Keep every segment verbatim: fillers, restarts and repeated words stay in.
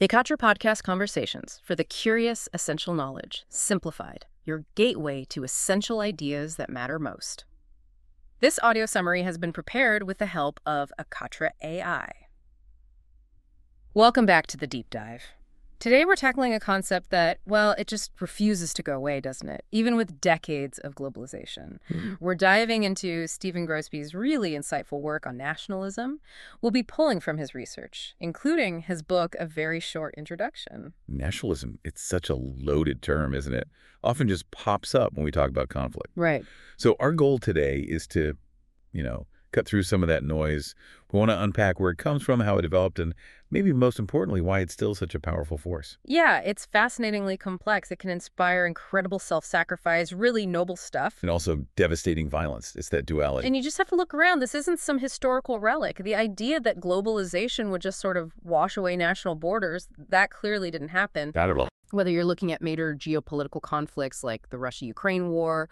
Vekatra Podcast Conversations for the curious essential knowledge, simplified, your gateway to essential ideas that matter most. This audio summary has been prepared with the help of Akatra A I. Welcome back to the deep dive. Today we're tackling a concept that, well, it just refuses to go away, doesn't it? Even with decades of globalization. Mm-hmm. We're diving into Stephen Grospie's really insightful work on nationalism. We'll be pulling from his research, including his book, A Very Short Introduction. Nationalism, it's such a loaded term, isn't it? Often just pops up when we talk about conflict. Right. So our goal today is to, you know, cut through some of that noise. We want to unpack where it comes from, how it developed, and maybe most importantly, why it's still such a powerful force. Yeah, it's fascinatingly complex. It can inspire incredible self-sacrifice, really noble stuff. And also devastating violence. It's that duality. And you just have to look around. This isn't some historical relic. The idea that globalization would just sort of wash away national borders, that clearly didn't happen. Not at all. Whether you're looking at major geopolitical conflicts like the Russia-Ukraine war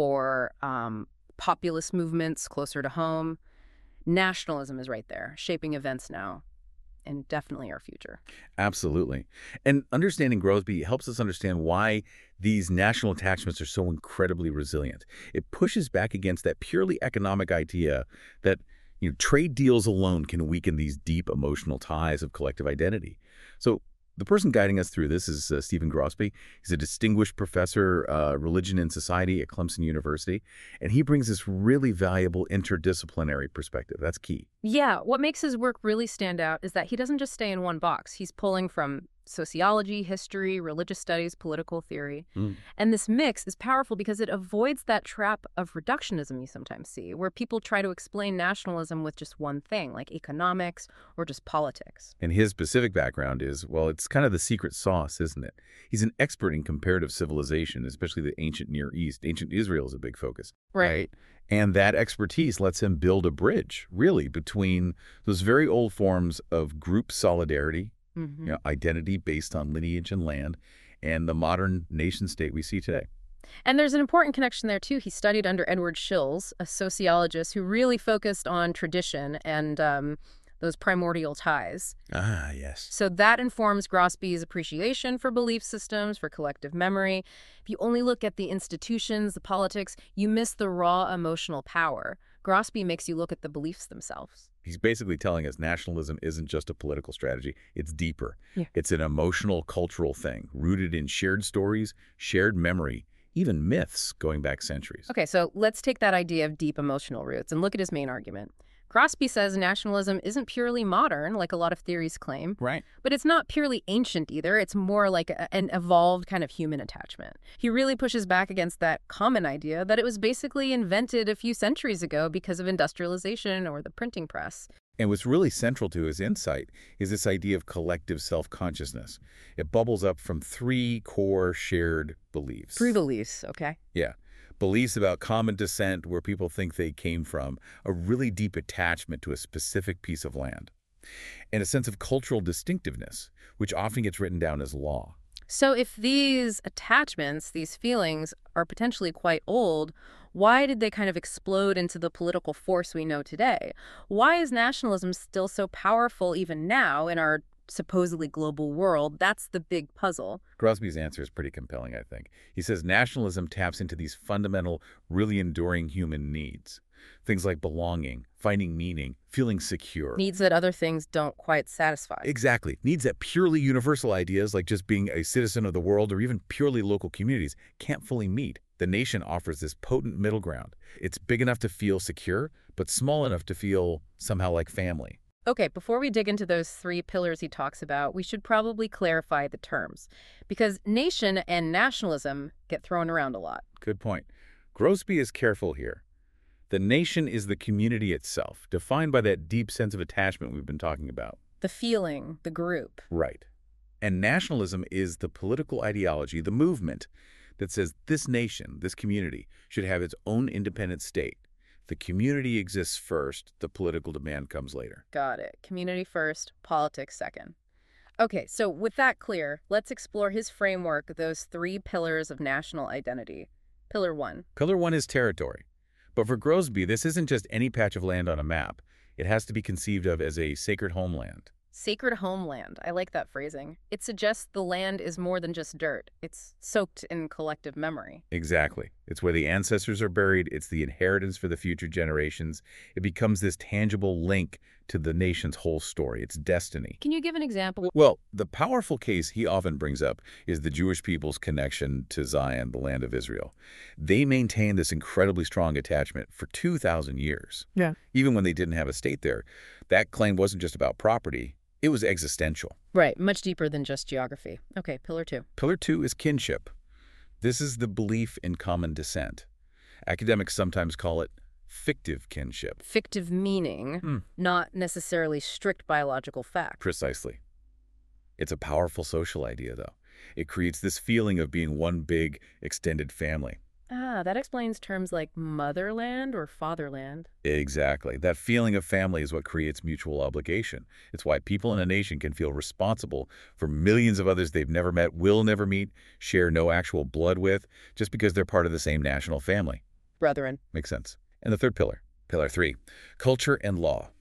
or um, populist movements closer to home, nationalism is right there, shaping events now and definitely our future. Absolutely. And understanding Grosby helps us understand why these national attachments are so incredibly resilient. It pushes back against that purely economic idea that, you know, trade deals alone can weaken these deep emotional ties of collective identity. So the person guiding us through this is uh, Stephen Grosby. He's a distinguished professor, uh, religion and society at Clemson University, and he brings this really valuable interdisciplinary perspective. That's key. Yeah, what makes his work really stand out is that he doesn't just stay in one box. He's pulling from sociology, history, religious studies, political theory. Mm. And this mix is powerful because it avoids that trap of reductionism you sometimes see, where people try to explain nationalism with just one thing, like economics or just politics. And his specific background is, well, it's kind of the secret sauce, isn't it? He's an expert in comparative civilization, especially the ancient Near East. Ancient Israel is a big focus. Right. right? And that expertise lets him build a bridge, really, between those very old forms of group solidarity, Mm-hmm. you know, identity based on lineage and land, and the modern nation state we see today. And there's an important connection there, too. He studied under Edward Shills, a sociologist who really focused on tradition and um, those primordial ties. Ah, yes. So that informs Grosby's appreciation for belief systems, for collective memory. If you only look at the institutions, the politics, you miss the raw emotional power. Grosby makes you look at the beliefs themselves. He's basically telling us nationalism isn't just a political strategy. It's deeper. Yeah. It's an emotional, cultural thing, rooted in shared stories, shared memory, even myths going back centuries. Okay, so let's take that idea of deep emotional roots and look at his main argument. Grosby says nationalism isn't purely modern, like a lot of theories claim. Right. But it's not purely ancient either. It's more like a, an evolved kind of human attachment. He really pushes back against that common idea that it was basically invented a few centuries ago because of industrialization or the printing press. And what's really central to his insight is this idea of collective self-consciousness. It bubbles up from three core shared beliefs. Three beliefs, okay. Yeah. Beliefs about common descent, where people think they came from, a really deep attachment to a specific piece of land, and a sense of cultural distinctiveness, which often gets written down as law. So if these attachments, these feelings, are potentially quite old, why did they kind of explode into the political force we know today? Why is nationalism still so powerful even now in our supposedly global world? That's the big puzzle. Grosby's answer is pretty compelling, I think. He says nationalism taps into these fundamental, really enduring human needs. Things like belonging, finding meaning, feeling secure. Needs that other things don't quite satisfy. Exactly. Needs that purely universal ideas like just being a citizen of the world or even purely local communities can't fully meet. The nation offers this potent middle ground. It's big enough to feel secure, but small enough to feel somehow like family. Okay, before we dig into those three pillars he talks about, we should probably clarify the terms, because nation and nationalism get thrown around a lot. Good point. Grosby is careful here. The nation is the community itself, defined by that deep sense of attachment we've been talking about. The feeling, the group. Right. And nationalism is the political ideology, the movement that says this nation, this community, should have its own independent state. The community exists first, the political demand comes later. Got it. Community first, politics second. Okay, so with that clear, let's explore his framework, those three pillars of national identity. Pillar one. Pillar one is territory. But for Grosby, this isn't just any patch of land on a map. It has to be conceived of as a sacred homeland. Sacred homeland. I like that phrasing. It suggests the land is more than just dirt. It's soaked in collective memory. Exactly. It's where the ancestors are buried. It's the inheritance for the future generations. It becomes this tangible link to the nation's whole story, its destiny. Can you give an example? Well, the powerful case he often brings up is the Jewish people's connection to Zion, the land of Israel. They maintained this incredibly strong attachment for two thousand years. Yeah. Even when they didn't have a state there. That claim wasn't just about property. It was existential. Right, much deeper than just geography. Okay, pillar two. Pillar two is kinship. This is the belief in common descent. Academics sometimes call it fictive kinship. Fictive meaning, Hmm. not necessarily strict biological fact. Precisely. It's a powerful social idea, though. It creates this feeling of being one big, extended family. Ah, that explains terms like motherland or fatherland. Exactly. That feeling of family is what creates mutual obligation. It's why people in a nation can feel responsible for millions of others they've never met, will never meet, share no actual blood with, just because they're part of the same national family. Brethren. Makes sense. And the third pillar, pillar three, culture and law.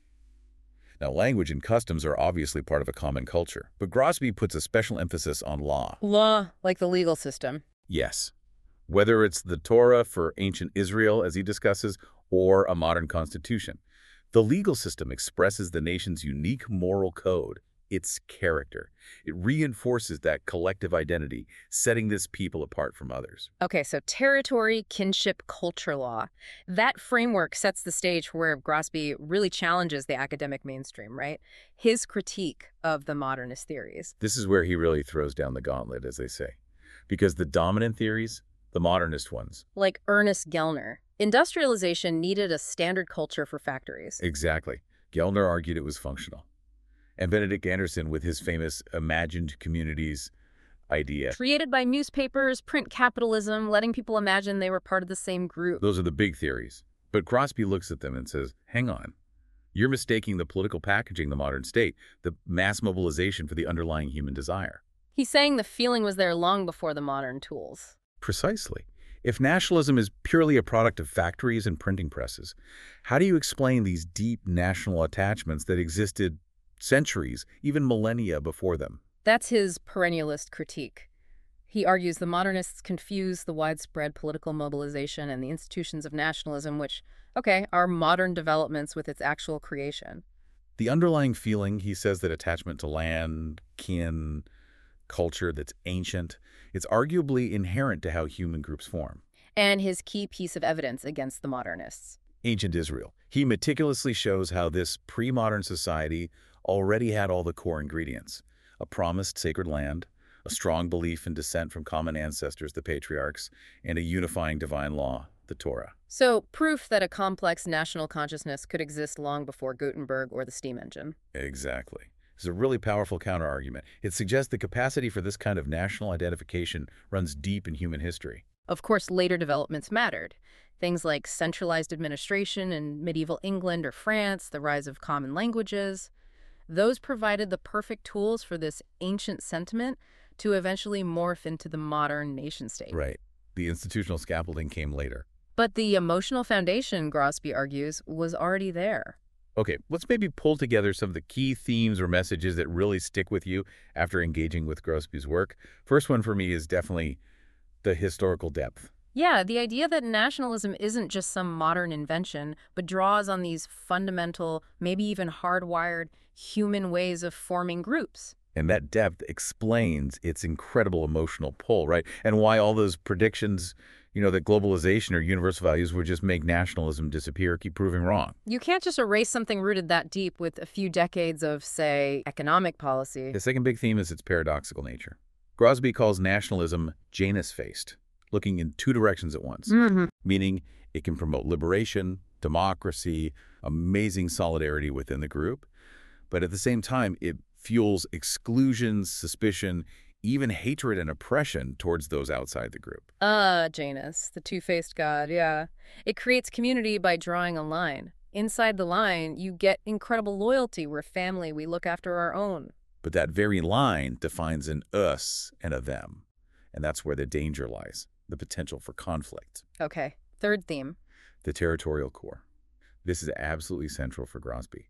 Now, language and customs are obviously part of a common culture, but Grosby puts a special emphasis on law. Law, like the legal system. Yes. Whether it's the Torah for ancient Israel, as he discusses, or a modern constitution. The legal system expresses the nation's unique moral code, its character. It reinforces that collective identity, setting this people apart from others. Okay, so territory, kinship, culture law. That framework sets the stage for where Grosby really challenges the academic mainstream, right? His critique of the modernist theories. This is where he really throws down the gauntlet, as they say. Because the dominant theories, the modernist ones. Like Ernest Gellner. Industrialization needed a standard culture for factories. Exactly. Gellner argued it was functional. And Benedict Anderson with his famous imagined communities idea. Created by newspapers, print capitalism, letting people imagine they were part of the same group. Those are the big theories. But Grosby looks at them and says, hang on. You're mistaking the political packaging of the modern state, the mass mobilization for the underlying human desire. He's saying the feeling was there long before the modern tools. Precisely. If nationalism is purely a product of factories and printing presses, how do you explain these deep national attachments that existed centuries, even millennia before them? That's his perennialist critique. He argues the modernists confuse the widespread political mobilization and the institutions of nationalism, which, okay, are modern developments with its actual creation. The underlying feeling, he says, that attachment to land, kin, culture that's ancient, it's arguably inherent to how human groups form. And his key piece of evidence against the modernists. Ancient Israel. He meticulously shows how this pre-modern society already had all the core ingredients. A promised sacred land, a strong belief in descent from common ancestors, the patriarchs, and a unifying divine law, the Torah. So, proof that a complex national consciousness could exist long before Gutenberg or the steam engine. Exactly. It's a really powerful counter-argument. It suggests the capacity for this kind of national identification runs deep in human history. Of course, later developments mattered. Things like centralized administration in medieval England or France, the rise of common languages. Those provided the perfect tools for this ancient sentiment to eventually morph into the modern nation-state. Right. The institutional scaffolding came later. But the emotional foundation, Grosby argues, was already there. Okay, let's maybe pull together some of the key themes or messages that really stick with you after engaging with Grosby's work. First one for me is definitely the historical depth. Yeah, the idea that nationalism isn't just some modern invention, but draws on these fundamental, maybe even hardwired, human ways of forming groups. And that depth explains its incredible emotional pull, right? And why all those predictions, you know, that globalization or universal values would just make nationalism disappear, keep proving wrong. You can't just erase something rooted that deep with a few decades of, say, economic policy. The second big theme is its paradoxical nature. Grosby calls nationalism Janus-faced, looking in two directions at once, Mm-hmm. meaning it can promote liberation, democracy, amazing solidarity within the group, but at the same time, it fuels exclusion, suspicion, even hatred and oppression towards those outside the group. Ah, Janus, the two-faced god, yeah. It creates community by drawing a line. Inside the line, you get incredible loyalty. We're family. We look after our own. But that very line defines an us and a them. And that's where the danger lies, the potential for conflict. Okay, third theme. The territorial core. This is absolutely central for Grosby.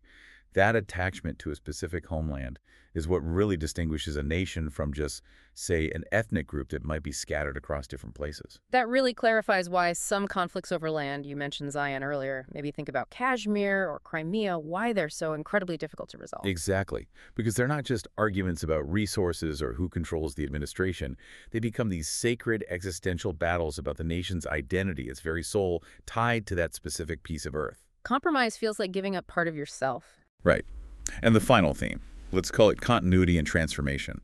That attachment to a specific homeland is what really distinguishes a nation from just, say, an ethnic group that might be scattered across different places. That really clarifies why some conflicts over land, you mentioned Zion earlier, maybe think about Kashmir or Crimea, why they're so incredibly difficult to resolve. Exactly. Because they're not just arguments about resources or who controls the administration. They become these sacred existential battles about the nation's identity, its very soul, tied to that specific piece of earth. Compromise feels like giving up part of yourself. Right. And the final theme, let's call it continuity and transformation.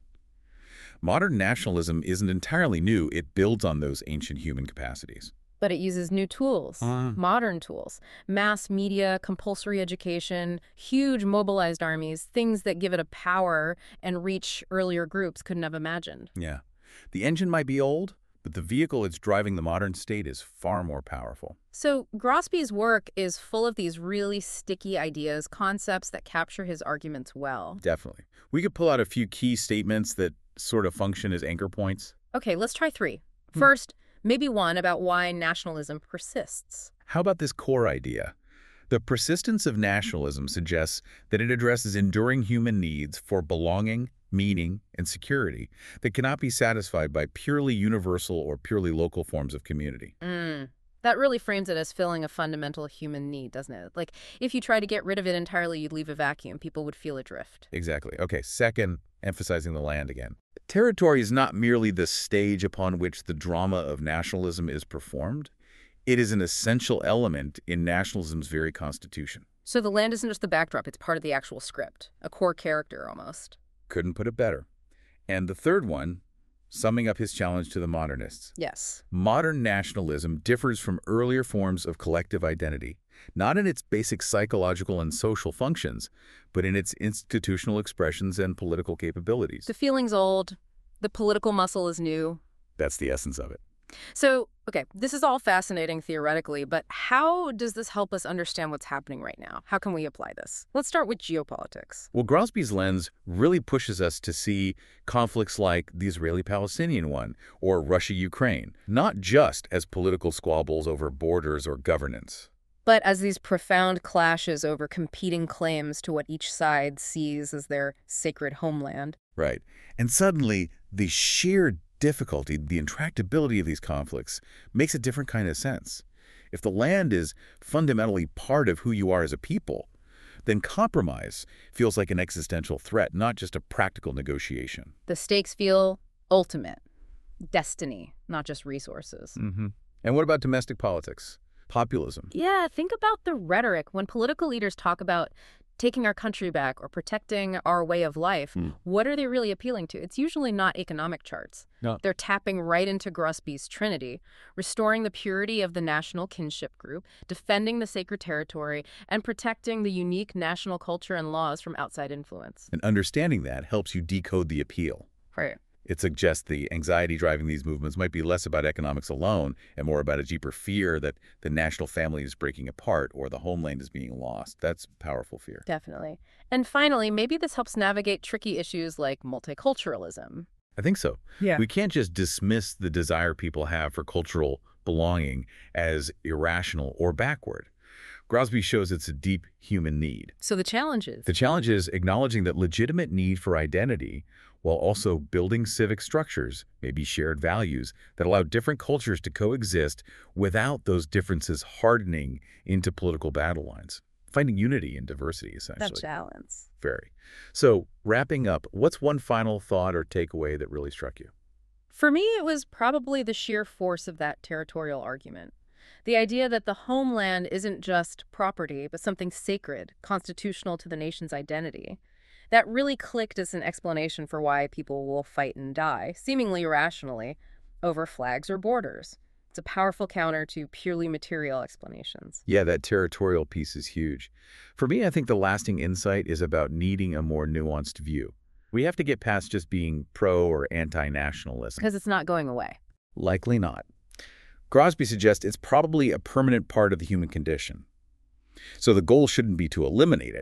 Modern nationalism isn't entirely new. It builds on those ancient human capacities. But it uses new tools, Uh. modern tools, mass media, compulsory education, huge mobilized armies, things that give it a power and reach earlier groups couldn't have imagined. Yeah. The engine might be old, but the vehicle it's driving the modern state is far more powerful. So Grosby's work is full of these really sticky ideas, concepts that capture his arguments well. Definitely. We could pull out a few key statements that sort of function as anchor points. Okay, let's try three. Hmm. First, maybe one about why nationalism persists. How about this core idea? The persistence of nationalism suggests that it addresses enduring human needs for belonging, meaning, and security that cannot be satisfied by purely universal or purely local forms of community. Mm. That really frames it as filling a fundamental human need, doesn't it? Like, if you try to get rid of it entirely, you'd leave a vacuum. People would feel adrift. Exactly. Okay, second, emphasizing the land again. Territory is not merely the stage upon which the drama of nationalism is performed. It is an essential element in nationalism's very constitution. So the land isn't just the backdrop, it's part of the actual script, a core character almost. Couldn't put it better. And the third one, summing up his challenge to the modernists. Yes. Modern nationalism differs from earlier forms of collective identity, not in its basic psychological and social functions, but in its institutional expressions and political capabilities. The feeling's old, the political muscle is new. That's the essence of it. So, okay, this is all fascinating theoretically, but how does this help us understand what's happening right now? How can we apply this? Let's start with geopolitics. Well, Grosby's lens really pushes us to see conflicts like the Israeli-Palestinian one or Russia-Ukraine, not just as political squabbles over borders or governance, but as these profound clashes over competing claims to what each side sees as their sacred homeland. Right. And suddenly, the sheer difficulty, the intractability of these conflicts makes a different kind of sense. If the land is fundamentally part of who you are as a people, then compromise feels like an existential threat, not just a practical negotiation. The stakes feel ultimate. Destiny, not just resources. Mm-hmm. And what about domestic politics? Populism? Yeah, think about the rhetoric. When political leaders talk about taking our country back or protecting our way of life, Mm. what are they really appealing to? It's usually not economic charts. No. They're tapping right into Grosby's trinity, restoring the purity of the national kinship group, defending the sacred territory, and protecting the unique national culture and laws from outside influence. And understanding that helps you decode the appeal. Right. It suggests the anxiety driving these movements might be less about economics alone and more about a deeper fear that the national family is breaking apart or the homeland is being lost. That's powerful fear. Definitely. And finally, maybe this helps navigate tricky issues like multiculturalism. I think so. Yeah. We can't just dismiss the desire people have for cultural belonging as irrational or backward. Grosby shows it's a deep human need. So the challenge is? The challenge is acknowledging that legitimate need for identity while also building civic structures, maybe shared values, that allow different cultures to coexist without those differences hardening into political battle lines. Finding unity in diversity, essentially. That balance. Very. So, wrapping up, what's one final thought or takeaway that really struck you? For me, it was probably the sheer force of that territorial argument. The idea that the homeland isn't just property, but something sacred, constitutional to the nation's identity. That really clicked as an explanation for why people will fight and die, seemingly irrationally, over flags or borders. It's a powerful counter to purely material explanations. Yeah, that territorial piece is huge. For me, I think the lasting insight is about needing a more nuanced view. We have to get past just being pro or anti-nationalism. Because it's not going away. Likely not. Grosby suggests it's probably a permanent part of the human condition. So the goal shouldn't be to eliminate it,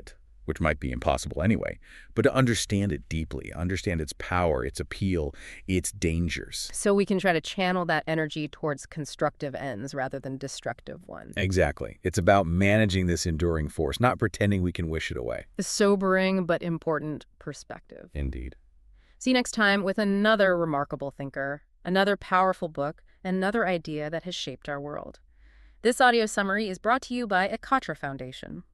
which might be impossible anyway, but to understand it deeply, understand its power, its appeal, its dangers. So we can try to channel that energy towards constructive ends rather than destructive ones. Exactly. It's about managing this enduring force, not pretending we can wish it away. A sobering but important perspective. Indeed. See you next time with another remarkable thinker, another powerful book, another idea that has shaped our world. This audio summary is brought to you by Ekatra Foundation.